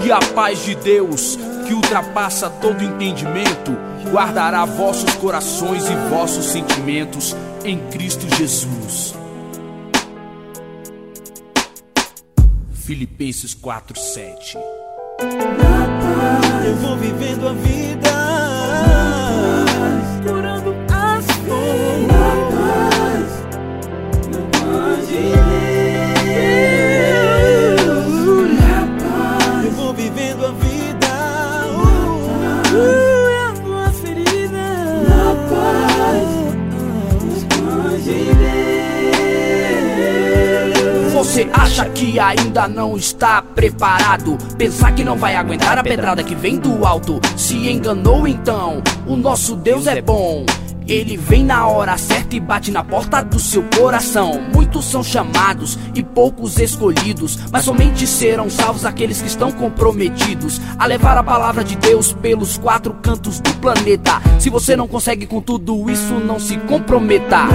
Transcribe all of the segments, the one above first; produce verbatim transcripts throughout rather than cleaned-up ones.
E a paz de Deus, que ultrapassa todo entendimento, guardará vossos corações e vossos sentimentos em Cristo Jesus. Filipenses quatro, sete. Eu vou vivendo a vida, curando as dores, na paz de Deus. Eu vou vivendo a vida, curando as feridas, na paz, na paz de Deus. Você acha que ainda não está preparado? Pensar que não vai aguentar a pedrada que vem do alto? Se enganou então, o nosso Deus é bom. Ele vem na hora certa e bate na porta do seu coração. Muitos são chamados e poucos escolhidos, mas somente serão salvos aqueles que estão comprometidos a levar a palavra de Deus pelos quatro cantos do planeta. Se você não consegue com tudo isso, não se comprometa.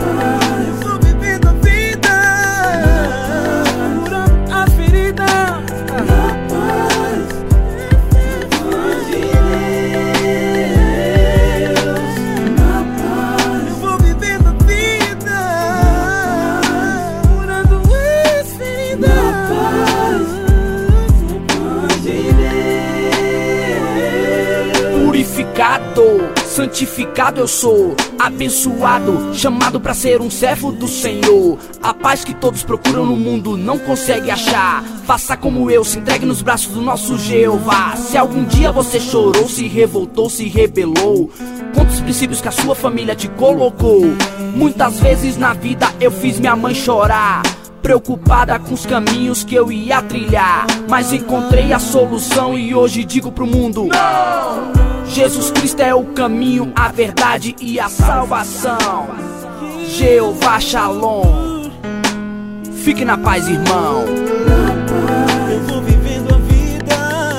Santificado eu sou, abençoado, chamado pra ser um servo do Senhor. A paz que todos procuram no mundo não consegue achar. Faça como eu, se entregue nos braços do nosso Jeová. Se algum dia você chorou, se revoltou, se rebelou contra os princípios que a sua família te colocou. Muitas vezes na vida eu fiz minha mãe chorar, preocupada com os caminhos que eu ia trilhar, mas encontrei a solução e hoje digo pro mundo: não! Jesus Cristo é o caminho, a verdade e a salvação. Jeová Shalom. Fique na paz, irmão. Eu vou vivendo a vida,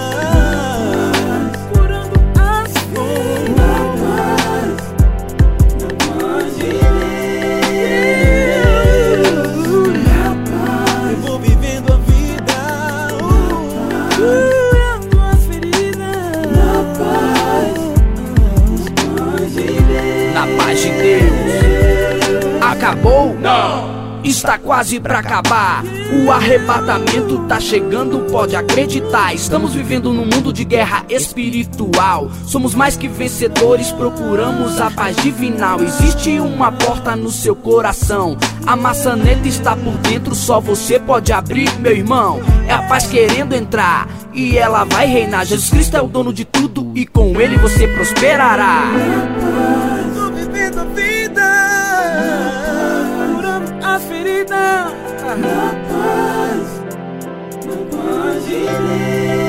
curando as dores, na paz, na paz de Deus. Eu vou vivendo a vida, curando as feridas, na paz. Na paz de Deus. Acabou? Não! Está quase pra acabar. O arrebatamento tá chegando, pode acreditar. Estamos vivendo num mundo de guerra espiritual. Somos mais que vencedores, procuramos a paz divinal. Existe uma porta no seu coração, a maçaneta está por dentro, só você pode abrir, meu irmão. É a paz querendo entrar e ela vai reinar. Jesus Cristo é o dono de tudo e com ele você prosperará. Tô vivendo a vida, curando as feridas, na paz, na paz de Deus.